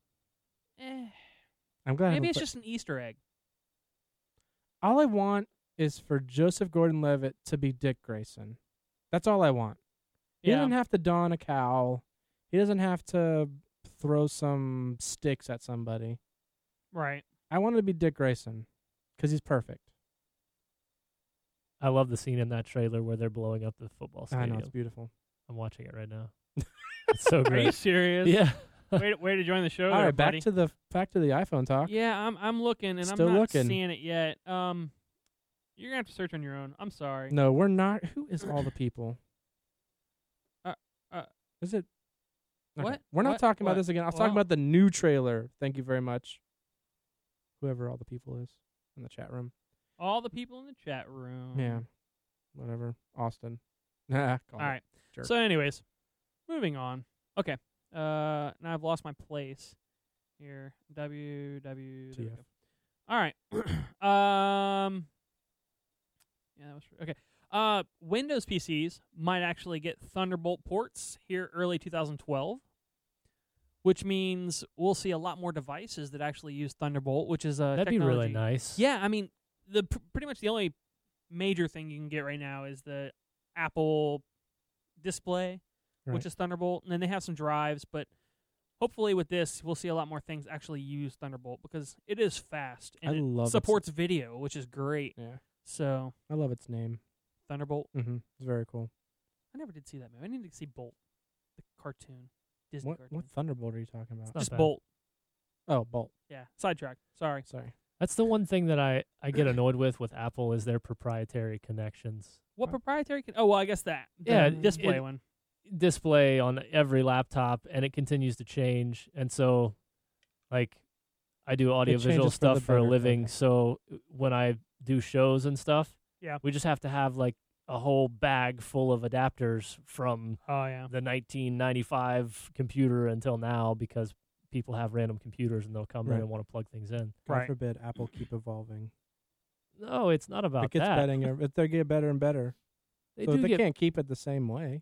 I'm glad. I Maybe haven't it's put- just an Easter egg. all I want is for Joseph Gordon-Levitt to be Dick Grayson. That's all I want. He Yeah. doesn't have to don a cowl. He doesn't have to throw some sticks at somebody. Right. I want it to be Dick Grayson because he's perfect. I love the scene in that trailer where they're blowing up the football I stadium. know, it's beautiful. I'm watching it right now. It's so Are you great. serious? Yeah. Way to join the show. All there, right, back buddy. to the iPhone talk. Yeah, I'm looking and Still I'm not looking. seeing it yet. You're gonna have to search on your own. I'm sorry. No, we're not. Who is all the people? Uh, Is it? Okay. what? We're not What? talking about What? this again. I was Well- talking about the new trailer. Thank you very much. Whoever all the people is in the chat room. All the people in the chat room. Yeah. Whatever. Austin. All All right. Jerk. So, anyways, moving on. Okay. Now I've lost my place here. There we TF. go. All right. Yeah, that was okay. Windows PCs might actually get Thunderbolt ports here early 2012, which means we'll see a lot more devices that actually use Thunderbolt, which is a That'd be really technology- nice. Yeah, I mean, pretty much the only major thing you can get right now is the Apple display, Right. which is Thunderbolt, and then they have some drives, but hopefully with this, we'll see a lot more things actually use Thunderbolt because it is fast and I love it supports video, which is great. Yeah. So, I love its name. Thunderbolt. Mm-hmm. It's very cool. I never did see that movie. I need to see Bolt, the cartoon, Disney What cartoon. what Thunderbolt are you talking about? not Just bad. Bolt. Oh, Bolt. Yeah, sidetrack. Sorry. Sorry. That's the one thing that I get annoyed with Apple is their proprietary connections. What proprietary? Oh, well, I guess that. The Yeah, display one. Display on every laptop, and it continues to change. And so, like, I do audiovisual changes for the stuff for a better, living. okay. So when I do shows and stuff, Yeah. we just have to have like a whole bag full of adapters from Oh, yeah. the 1995 computer until now because people have random computers and they'll come in Right. and want to plug things in. God Right. forbid Apple keep evolving. No, it's not about It gets that. they get better and better. They So do if they get. can't keep it the same way,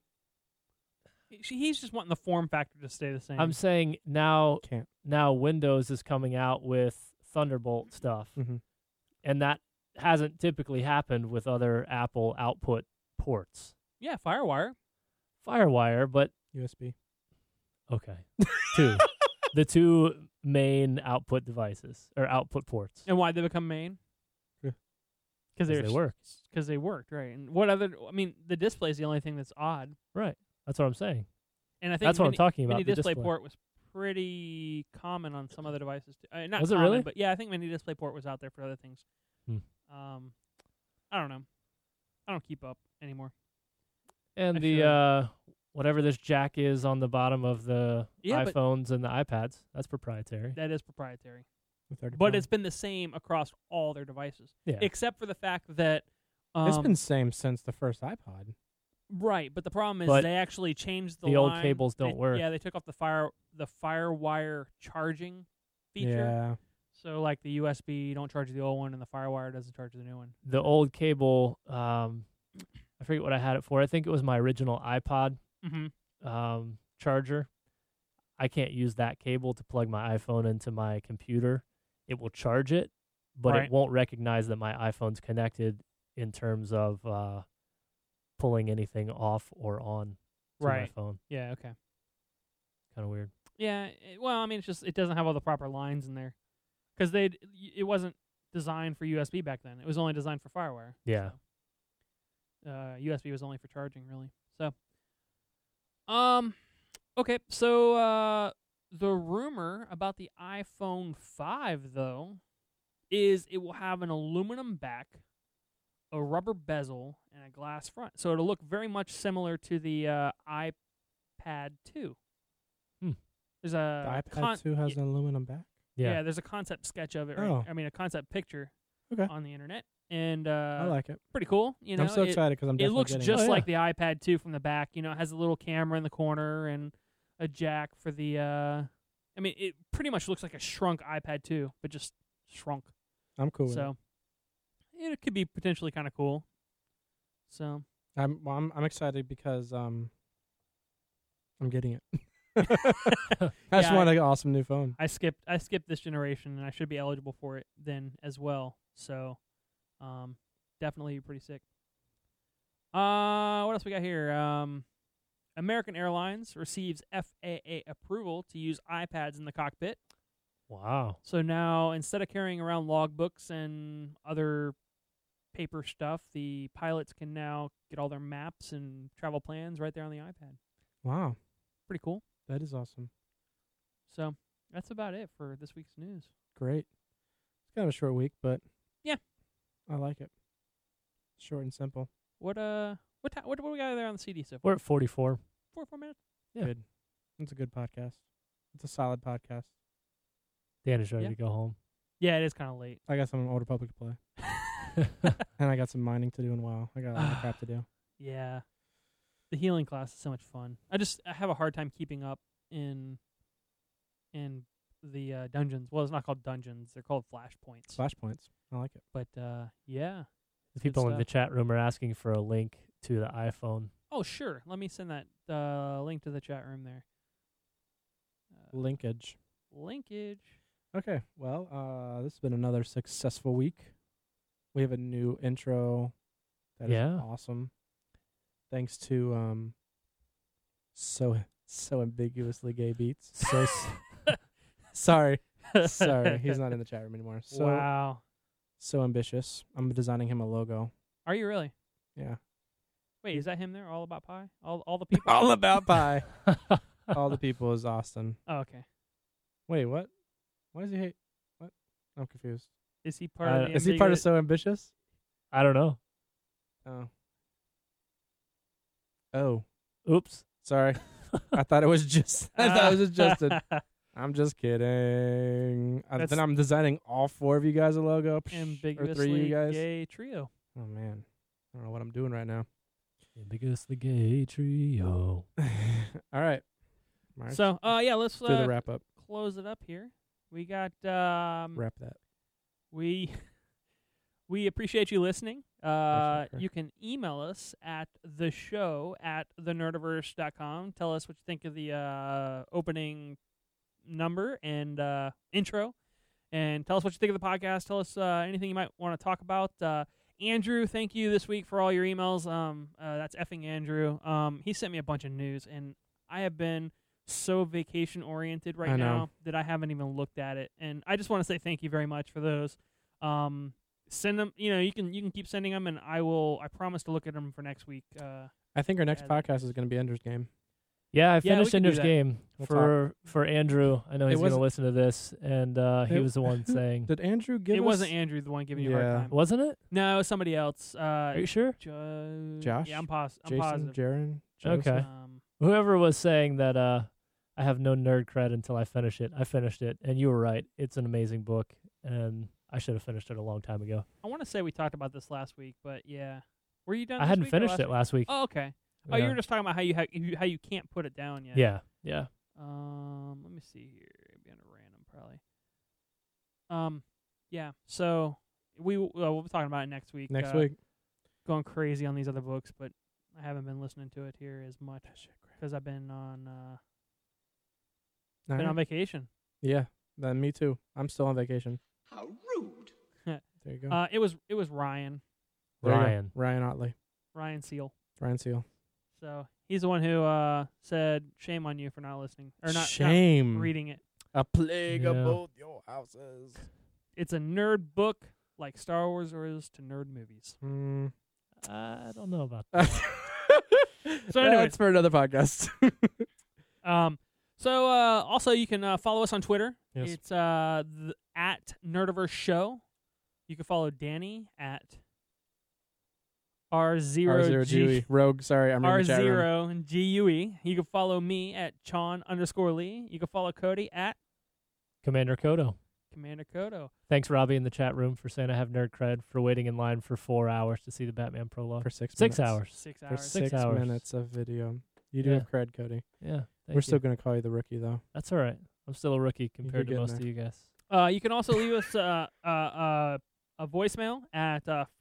He's just wanting the form factor to stay the same. I'm saying now can't. Windows is coming out with Thunderbolt stuff, Mm-hmm. and that hasn't typically happened with other Apple output ports. Yeah, FireWire. FireWire, but USB. okay, the two main output devices or output ports. And why they become main? Yeah. Because They work. Because they worked, right? And what other? I mean, the display is the only thing that's odd. Right. That's what I'm saying. And I think That's what I'm talking about. Mini the display display. port was pretty common on some other devices too. Not Was it common, really? But yeah, I think Mini display port was out there for other things. Hmm. I don't know. I don't keep up anymore. And I the should. whatever this jack is on the bottom of the Yeah, but- iPhones and the iPads, that's proprietary. That is proprietary. With 35. But it's been the same across all their devices, Yeah. except for the fact that it's been the same since the first iPod. right. But the problem is But they actually changed the the old line. cables don't They- work. Yeah, they took off the FireWire charging feature. Yeah. So like the USB don't charge the old one, and the FireWire doesn't charge the new one. The old cable, I forget what I had it for. I think it was my original iPod Mm-hmm. charger. I can't use that cable to plug my iPhone into my computer. It will charge it, but Right. it won't recognize that my iPhone's connected in terms of pulling anything off or on to my Right. phone. Yeah. Okay. Kind of weird. Yeah. Well, I mean, it's just it doesn't have all the proper lines in there because it wasn't designed for USB back then. It was only designed for FireWire. Yeah. So, USB was only for charging, really. So, okay. So, the rumor about the iPhone 5, though, is it will have an aluminum back, a rubber bezel, and a glass front. So it'll look very much similar to the iPad 2. Hmm. There's The a iPad 2 has an aluminum back. yeah, there's a concept sketch of it. Right? Oh. I mean, a concept picture Okay. on the internet, and I like it. pretty cool. You know, I'm so it- excited because I'm it definitely looks getting just it. Oh, like yeah. the iPad 2 from the back. You know, it has a little camera in the corner and a jack for the. I mean, it pretty much looks like a shrunk iPad 2, but just shrunk. I'm cool with it. So it could be potentially kind of cool. So I'm excited because I'm getting it. I just Yeah, want an awesome new phone. I skipped this generation, and I should be eligible for it then as well. So definitely pretty sick. What else we got here? American Airlines receives FAA approval to use iPads in the cockpit. Wow. So now, instead of carrying around logbooks and other paper stuff, the pilots can now get all their maps and travel plans right there on the iPad. Wow, Pretty cool. that is awesome. So that's about it for this week's news. Great. It's kind of a short week, but Yeah. I like it. Short and simple. What do we got there on the CD so far? We're at 44. 4 minutes. Yeah. Good. It's a good podcast. It's a solid podcast. Dan is ready Yeah. to go home. Yeah, it is kind of late. I got some Old Republic to play, and I got some mining to do in WoW. I got a lot of crap to do. Yeah, the healing class is so much fun. I have a hard time keeping up in the dungeons. Well, it's not called dungeons; they're called flashpoints. Flashpoints. I like it. But yeah, The good people in the stuff. chat room are asking for a link to the iPhone. Oh, sure. Let me send that link to the chat room there. Linkage. Linkage. Okay. Well, this has been another successful week. We have a new intro. That is Yeah. awesome. Thanks to so ambiguously gay beats. So Sorry. Sorry. He's not in the chat room anymore. So Wow. so ambitious. I'm designing him a logo. Are you really? Yeah. Wait, is that him there? All About Pie? All the people? All about pie. All the people is Austin. Oh, okay. Wait, what? Why does he hate? What? I'm confused. Is he part of the Is he part of ambiguous- So Ambitious? I don't know. Oh. Oh. Oops. Sorry. I thought it was just. I thought it was just Justin. I'm just kidding. Then I'm designing all 4 of you guys a logo. Or 3 of ambiguously you guys. gay trio. Oh man, I don't know what I'm doing right now. Ambiguously gay trio. All right. Mark, So, let's do the wrap up. close it up here. We got Wrap that. we appreciate you listening. sure. You can email us at theshow@thenerdiverse.com. Tell us what you think of the opening number and intro, and tell us what you think of the podcast. Tell us anything you might want to talk about. Andrew, thank you this week for all your emails. That's effing Andrew. He sent me a bunch of news, and I have been so vacation oriented right I know. now that I haven't even looked at it. And I just want to say thank you very much for those. Send them. You can keep sending them, and I promise to look at them for next week. I think our next Yeah. podcast is going to be Ender's Game. Yeah, I Yeah, we finished can do Ender's that. Game We'll for Andrew. I know It he's going to wasn't- listen to this, and he It- was the one saying, Did Andrew give It us? wasn't Andrew the one giving you a hard Yeah. time. wasn't it? No, it was somebody else. Are you sure? Josh? Yeah, I'm Jason, positive. Jaron. Okay. Joseph? Whoever was saying that I have no nerd cred until I finish it, I finished it, and you were right. It's an amazing book, and I should have finished it a long time ago. I want to say we talked about this last week, but yeah. Were you done? I this hadn't week or finished it week? last week. Oh, okay. Oh, Yeah. you were just talking about how you can't put it down yet. Yeah. Let me see here. It'd be under random probably. Yeah. So we'll be talking about it next week. Next week. Going crazy on these other books, but I haven't been listening to it here as much because I've been on All right. vacation. Yeah. Then me too. I'm still on vacation. How rude. There you go. It was Ryan There you go. Ryan. Ryan Otley. Ryan Seal. Ryan Seal. So he's the one who said shame on you for not listening or not Shame. reading it. A plague of Yeah. both your houses. It's a nerd book like Star Wars is to nerd movies. Mm. I don't know about that. So anyways. That's for another podcast. So also you can follow us on Twitter. Yes. It's at Nerdiverse Show. You can follow Danny at R0G Rogue. Sorry, I'm in the chat room. R0GUE. You can follow me at Chon_Lee. You can follow Cody at Commander Kodo. Commander Kodo. Thanks, Robbie, in the chat room, for saying I have nerd cred for waiting in line for 4 hours to see the Batman prologue. For 6 6 minutes. hours. 6 For hours. 6 6 hours. minutes of video. You do Yeah. have cred, Cody. Yeah. We're still going to call you the rookie, though. That's all right. I'm still a rookie compared to getting most there. of you guys. You can also leave us a voicemail at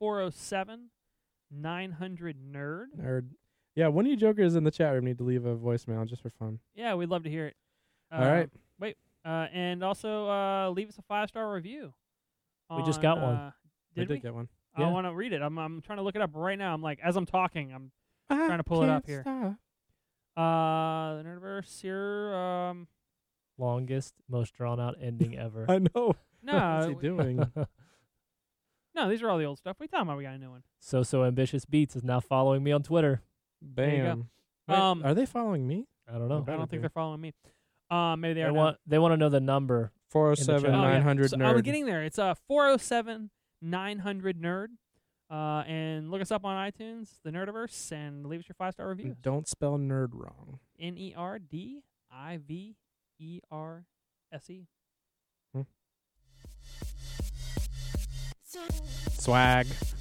407-900-NERD. Nerd. Yeah, one of you jokers in the chat room need to leave a voicemail just for fun. Yeah, we'd love to hear it. All right. And also leave us a 5-star review. We just got one. I Did we? did get one. I Yeah. want to read it. I'm trying to look it up right now. I'm like, as I'm talking, I'm trying to pull it up here. Stop. the Nerdiverse here. Longest, most drawn out ending ever. I know. No, What's he doing? no, these are all the old stuff. We talking about we got a new one. So Ambitious Beats is now following me on Twitter. you go. Bam. Wait, Um, are they following me? I don't know. I better don't think be. they're following me. Maybe they They are. want to know the number. 407 chat. now. 900 So nerd. I was getting there. It's 407-900-NERD. And look us up on iTunes, the Nerdiverse, and leave us your 5-star reviews. Don't spell nerd wrong. NERDIVERSE. Swag.